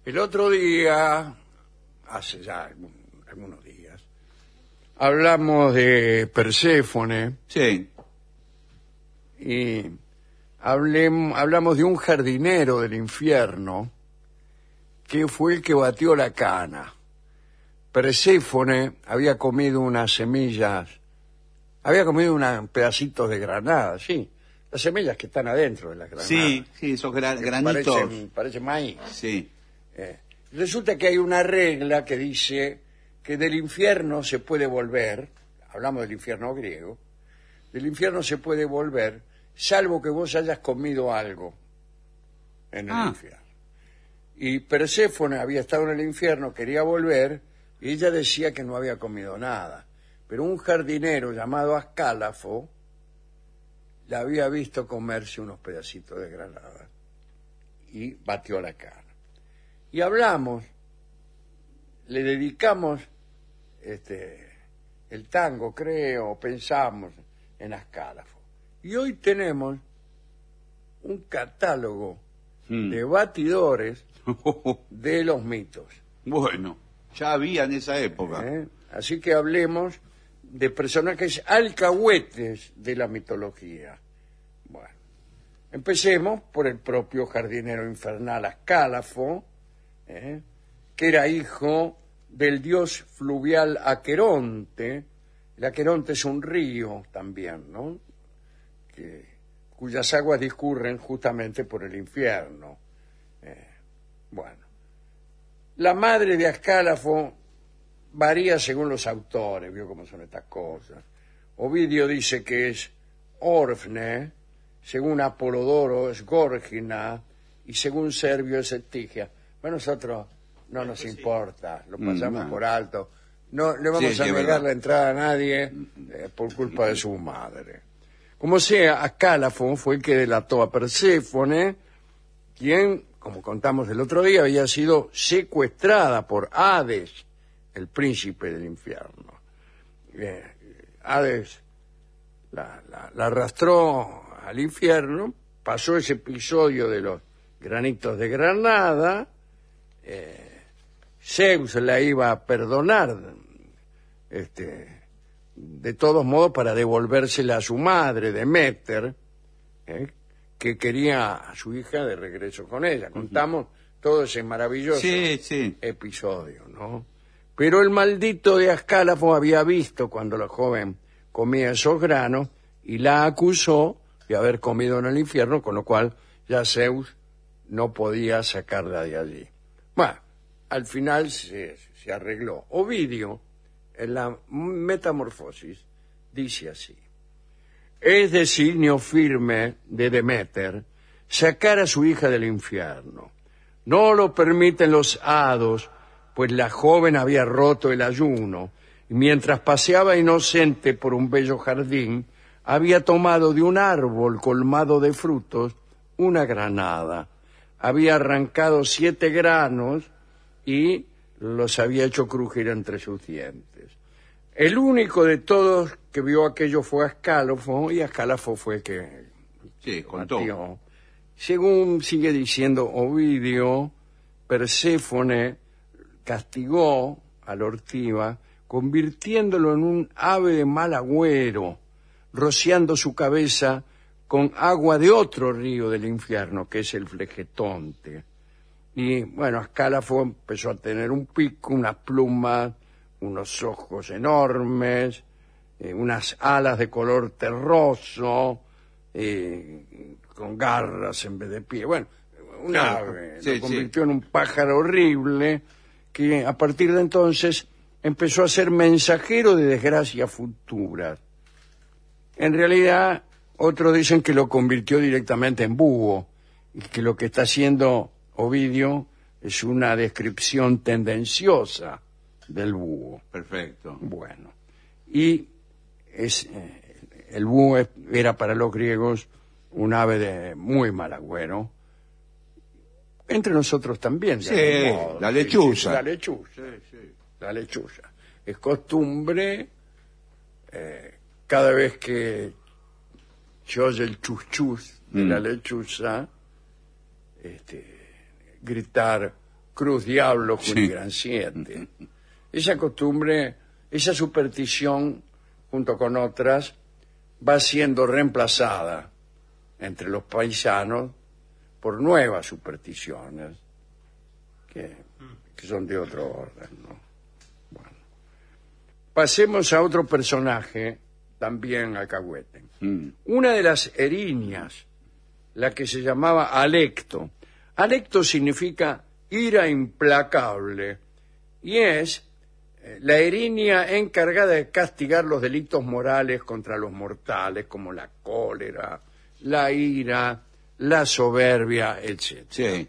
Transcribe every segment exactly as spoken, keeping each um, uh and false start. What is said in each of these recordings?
El otro día, hace ya algún- algunos días, hablamos de Perséfone Sí. y hablem- hablamos de un jardinero del infierno que fue el que batió la cana. Perséfone había comido unas semillas, había comido unos pedacitos de granada, sí, las semillas que están adentro de las granadas. Sí, sí, esos gra- que granitos. Parecen, parecen maíz. Sí. Eh, resulta que hay una regla que dice que del infierno se puede volver, hablamos del infierno griego, del infierno se puede volver, salvo que vos hayas comido algo en el Ah. infierno. Y Perséfone había estado en el infierno, quería volver, y ella decía que no había comido nada. Pero un jardinero llamado Ascálafo la había visto comerse unos pedacitos de granada y batió la cara. Y hablamos, le dedicamos este, el tango, creo, pensamos en Ascálafo. Y hoy tenemos un catálogo Mm. de batidores de los mitos. Bueno, ya había en esa época. ¿eh? Así que hablemos de personajes alcahuetes de la mitología. Bueno, empecemos por el propio jardinero infernal Ascálafo, ¿eh? que era hijo del dios fluvial Aqueronte. El Aqueronte es un río también, ¿no? Que, cuyas aguas discurren justamente por el infierno. Eh, bueno, la madre de Ascálafo varía según los autores, vio cómo son estas cosas. Ovidio dice que es Orfne, según Apolodoro es Górgina, y según Servio es Estigia. Bueno, nosotros no nos importa, lo pasamos Mm, por alto. No le vamos Sí, a sí, es negar verdad. la entrada a nadie eh, por culpa de su madre. Como sea, Ascálafo fue el que delató a Perséfone, quien, como contamos el otro día, había sido secuestrada por Hades, el príncipe del infierno. Eh, Hades la, la- la arrastró al infierno, pasó ese episodio de los granitos de granada, eh, Zeus la iba a perdonar, este, de todos modos para devolvérsela a su madre, Deméter, eh, que quería a su hija de regreso con ella. Contamos todo ese maravilloso Sí, sí. episodio, ¿no? Pero el maldito de Ascálafo había visto cuando la joven comía esos granos y la acusó de haber comido en el infierno, con lo cual ya Zeus no podía sacarla de allí. Bueno, al final se, se arregló. Ovidio, en la Metamorfosis, dice así: es designio firme de Deméter sacar a su hija del infierno. No lo permiten los hados, pues la joven había roto el ayuno, y mientras paseaba inocente por un bello jardín, había tomado de un árbol colmado de frutos una granada. Había arrancado siete granos y los había hecho crujir entre sus dientes. El único de todos que vio aquello fue Ascálafo, y Ascálafo fue el que Sí, contó. batió. Según sigue diciendo Ovidio, Perséfone castigó a la ortiva convirtiéndolo en un ave de mal agüero, rociando su cabeza con agua de otro río del infierno, que es el Flegetonte. Y bueno, Ascálafo empezó a tener un pico, unas plumas, unos ojos enormes, eh, unas alas de color terroso, eh, con garras en vez de pie. Bueno, un Claro, ave. sí, Lo convirtió en un pájaro horrible que a partir de entonces empezó a ser mensajero de desgracias futuras. En realidad, otros dicen que lo convirtió directamente en búho y que lo que está haciendo Ovidio es una descripción tendenciosa del búho. Perfecto. Bueno, y es, eh, el búho es- era para los griegos un ave de muy mal agüero. Entre nosotros también. de Sí, algún modo. la Sí, lechuza. sí, la lechuza. La lechuza. Es costumbre, eh, cada vez que se oye el chus-chus de Mm. la lechuza, este, gritar cruz, diablo, Sí. jurigranciente. Esa costumbre, esa superstición, junto con otras, va siendo reemplazada entre los paisanos por nuevas supersticiones que, que son de otro orden, ¿no? Bueno. Pasemos a otro personaje, también alcahuete. Mm. Una de las erinias, la que se llamaba Alecto. Alecto significa ira implacable y es eh, la erinia encargada de castigar los delitos morales contra los mortales, como la cólera, la ira, la soberbia, etcétera. Sí.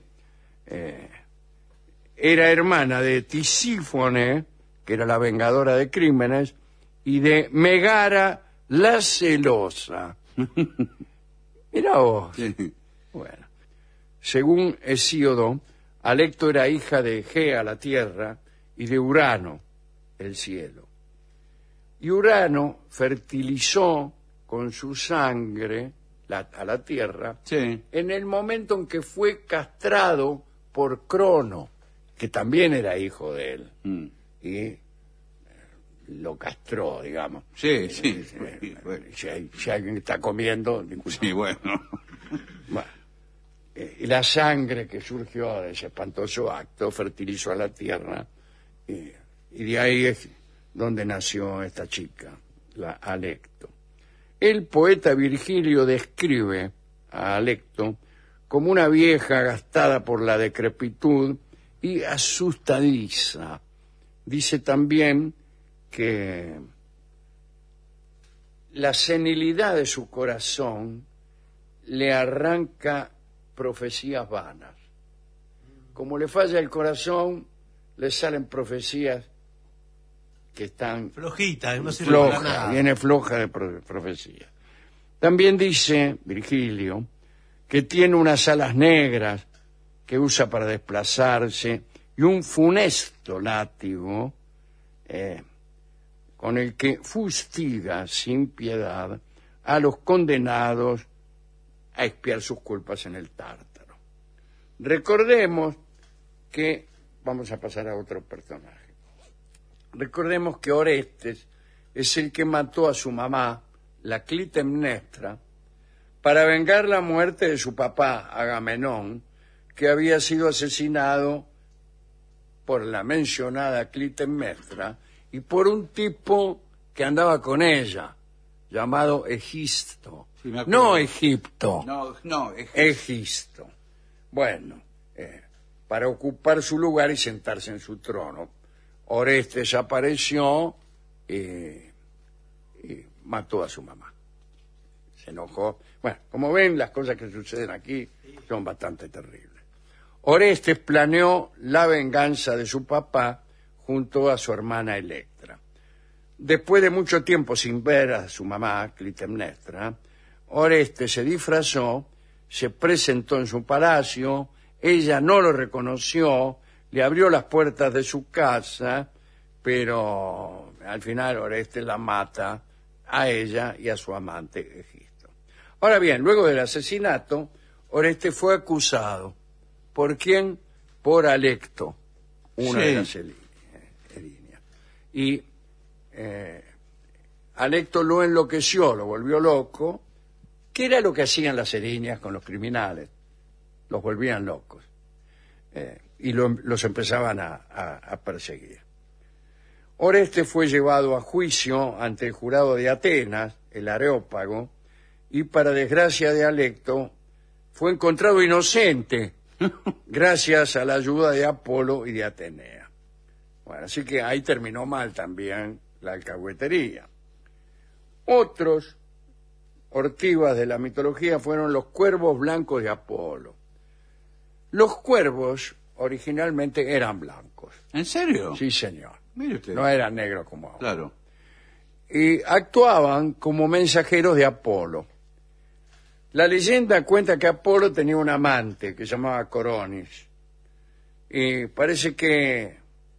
Era hermana de Tisífone, que era la vengadora de crímenes, y de Megara la celosa. Mirá vos. Sí. Bueno, según Hesíodo, Alecto era hija de Gea, la tierra, y de Urano, el cielo. Y Urano fertilizó con su sangre la- a la tierra Sí. en el momento en que fue castrado por Crono, que también era hijo de él, Mm. y eh, lo castró, digamos. Sí, sí. Eh, Bueno. Si, hay- si alguien está comiendo, disculpa. Sí, bueno. Bueno, eh, y la sangre que surgió de ese espantoso acto fertilizó a la tierra, y, y de ahí es donde nació esta chica, la Alecto. El poeta Virgilio describe a Alecto como una vieja gastada por la decrepitud y asustadiza. Dice también que la senilidad de su corazón le arranca profecías vanas. Como le falla el corazón, le salen profecías que están Flojita, no sirve para flojas, nada. viene floja de pro- profecía. También dice Virgilio que tiene unas alas negras que usa para desplazarse y un funesto látigo eh, con el que fustiga sin piedad a los condenados a expiar sus culpas en el Tártaro. Recordemos que, vamos a pasar a otro personaje, recordemos que Orestes es el que mató a su mamá, la Clitemnestra, para vengar la muerte de su papá, Agamenón, que había sido asesinado por la mencionada Clitemnestra y por un tipo que andaba con ella, llamado Egisto. Sí, me acuerdo. No Egipto, No, no. Es... Egisto. Bueno, eh, para ocupar su lugar y sentarse en su trono. Orestes apareció y, y mató a su mamá. Se enojó. Bueno, como ven, las cosas que suceden aquí son bastante terribles. Orestes planeó la venganza de su papá junto a su hermana Electra. Después de mucho tiempo sin ver a su mamá, Clitemnestra, Orestes se disfrazó, se presentó en su palacio, ella no lo reconoció, le abrió las puertas de su casa, pero al final Orestes la mata a ella y a su amante Egisto. Ahora bien, luego del asesinato, Orestes fue acusado. ¿Por quién? Por Alecto, una Sí. de las eli- eh, erinias. Y eh, Alecto lo enloqueció, lo volvió loco. ¿Qué era lo que hacían las erinias con los criminales? Los volvían locos. Eh, y lo- los empezaban a, a- a perseguir. Orestes fue llevado a juicio ante el jurado de Atenas, el Areópago, y para desgracia de Alecto fue encontrado inocente gracias a la ayuda de Apolo y de Atenea. Bueno, así que ahí terminó mal también la alcahuetería. Otros ortivas de la mitología fueron los cuervos blancos de Apolo. Los cuervos originalmente eran blancos. ¿En serio? Sí, señor. Mire usted. No eran negros como ahora. Claro. Y actuaban como mensajeros de Apolo. La leyenda cuenta que Apolo tenía un amante que se llamaba Coronis. Y parece que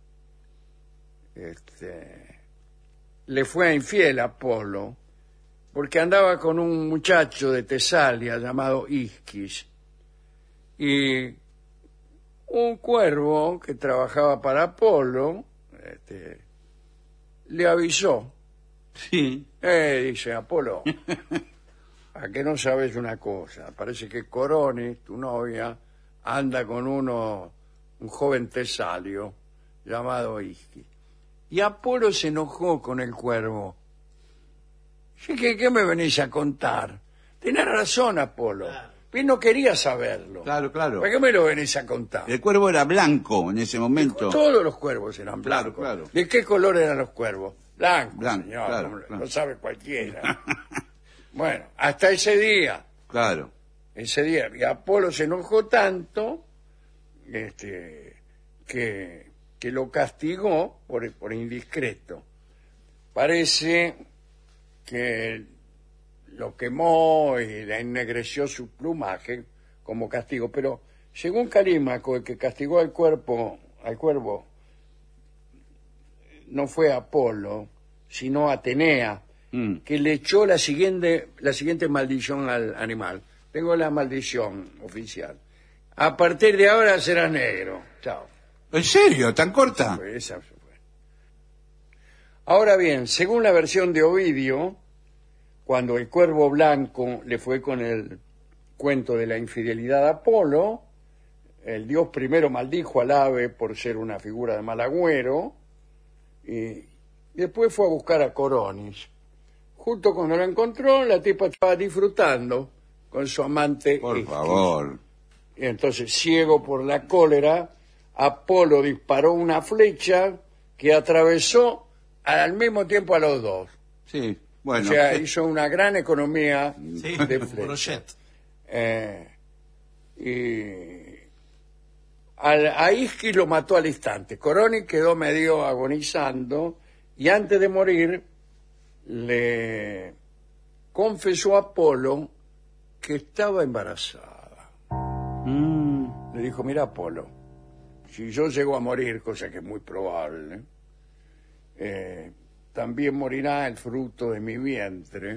este, le fue infiel a Apolo porque andaba con un muchacho de Tesalia llamado Isquis. Y un cuervo que trabajaba para Apolo este, le avisó. Sí. Eh, dice, Apolo, ¿a qué no sabes una cosa? Parece que Coronis, tu novia, anda con uno, un joven tesalio llamado Isquis. Y Apolo se enojó con el cuervo. Dice, ¿qué, qué me venís a contar? Tenés razón, Apolo. Pero no quería saberlo. Claro, claro. ¿Para qué me lo venís a contar? El cuervo era blanco en ese momento. Todos los cuervos eran blancos. Claro, claro. ¿De qué color eran los cuervos? Blancos, Blanco, señor. claro, no, claro. Lo sabe cualquiera. Bueno, hasta ese día. Claro. Ese día. Y Apolo se enojó tanto este, que, que lo castigó por, por indiscreto. Parece que lo quemó y le ennegreció su plumaje como castigo. Pero según Calímaco, el que castigó al cuerpo, al cuervo, no fue Apolo, sino Atenea, mm. que le echó la siguiente, la siguiente maldición al animal. Tengo la maldición oficial. A partir de ahora será negro. Chao. ¿En serio? ¿Tan corta? Pues esa fue. Ahora bien, según la versión de Ovidio, cuando el cuervo blanco le fue con el cuento de la infidelidad a Apolo, el dios primero maldijo al ave por ser una figura de mal agüero, y después fue a buscar a Coronis. Justo cuando la encontró, la tipa estaba disfrutando con su amante. Por Isquis. favor. Y entonces, ciego por la cólera, Apolo disparó una flecha que atravesó al mismo tiempo a los dos. Sí, bueno. O sea, hizo una gran economía Sí, de un flechas. brochet. Eh, y al, a Isquis lo mató al instante. Coronis quedó medio agonizando y antes de morir le confesó a Apolo que estaba embarazada. Mm. Le dijo, mira Apolo, si yo llego a morir, cosa que es muy probable, eh, también morirá el fruto de mi vientre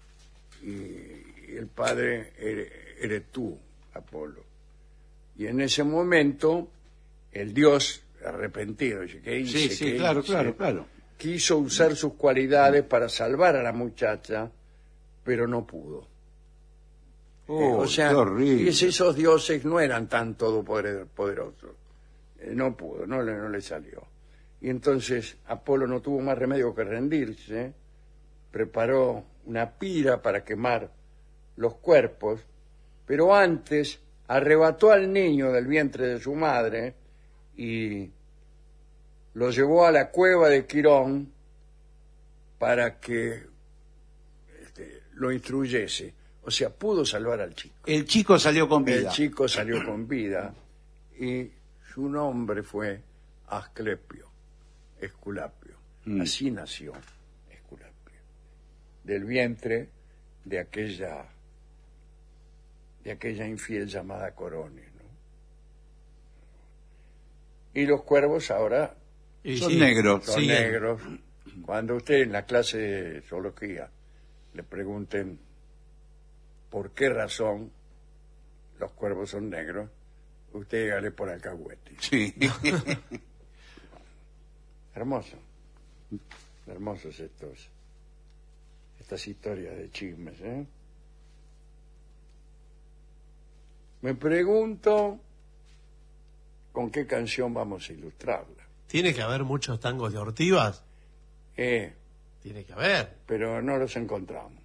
y el padre eres, eres tú, Apolo. Y en ese momento el dios arrepentido, dice, ¿qué hice? Sí, sí, ¿Qué claro, hice? claro, claro. Quiso usar sus cualidades para salvar a la muchacha, pero no pudo. Oh, Eh, o sea, qué horrible. fíjese, esos dioses no eran tan todopoderosos. Eh, no pudo, no le, no le salió. Y entonces Apolo no tuvo más remedio que rendirse, preparó una pira para quemar los cuerpos, pero antes arrebató al niño del vientre de su madre y lo llevó a la cueva de Quirón para que este, lo instruyese. O sea, pudo salvar al chico. El chico salió con vida. El chico salió con vida y su nombre fue Asclepio, Esculapio. Mm. Así nació Esculapio, del vientre de aquella de aquella infiel llamada Coronis, ¿no? Y los cuervos ahora Y Son sí, negros. son siguen. negros. Cuando usted en la clase de zoología le pregunten por qué razón los cuervos son negros, usted dígale por alcahuete. Sí. Hermoso. Hermosos estos, estas historias de chismes, ¿eh? Me pregunto con qué canción vamos a ilustrarla. Tiene que haber muchos tangos de Ortivas. Eh, Tiene que haber. pero no los encontramos.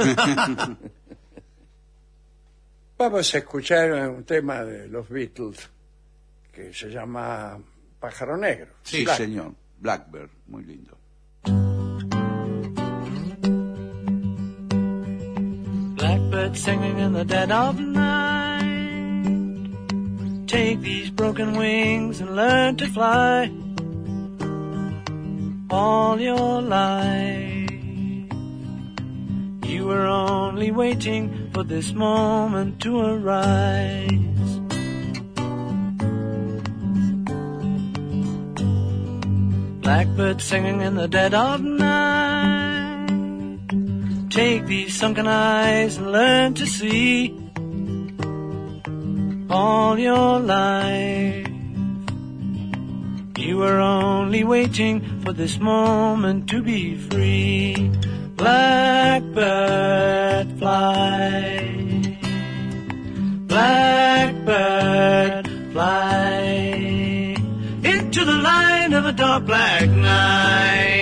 Vamos a escuchar un tema de los Beatles que se llama Pájaro Negro. Sí, Black. señor. Blackbird, muy lindo. Blackbird singing in the dead of night. Take these broken wings and learn to fly. All your life you were only waiting for this moment to arise. Blackbird singing in the dead of night. Take these sunken eyes and learn to see. All your life You were only waiting for this moment to be free. Blackbird fly, blackbird fly into the light of a dark black night.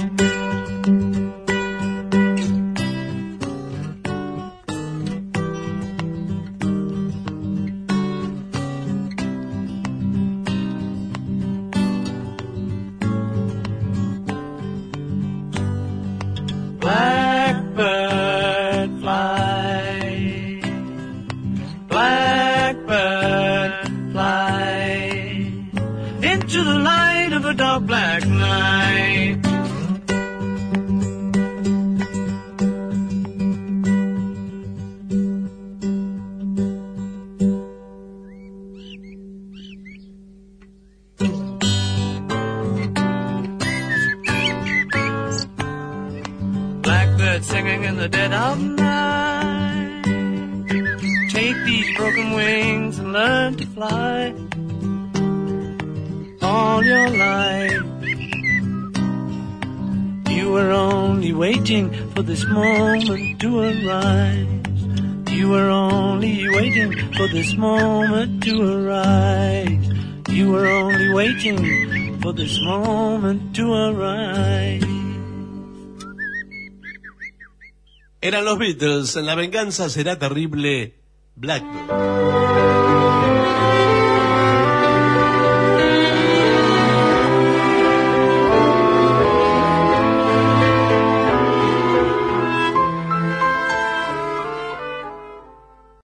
Blackbird fly, blackbird fly into the light of a dark black night. Singing in the dead of night. Take these broken wings and learn to fly all your life. You were only waiting for this moment to arise. You were only waiting for this moment to arise. You were only waiting for this moment to arise. Eran los Beatles, en La venganza será terrible, Blackbird.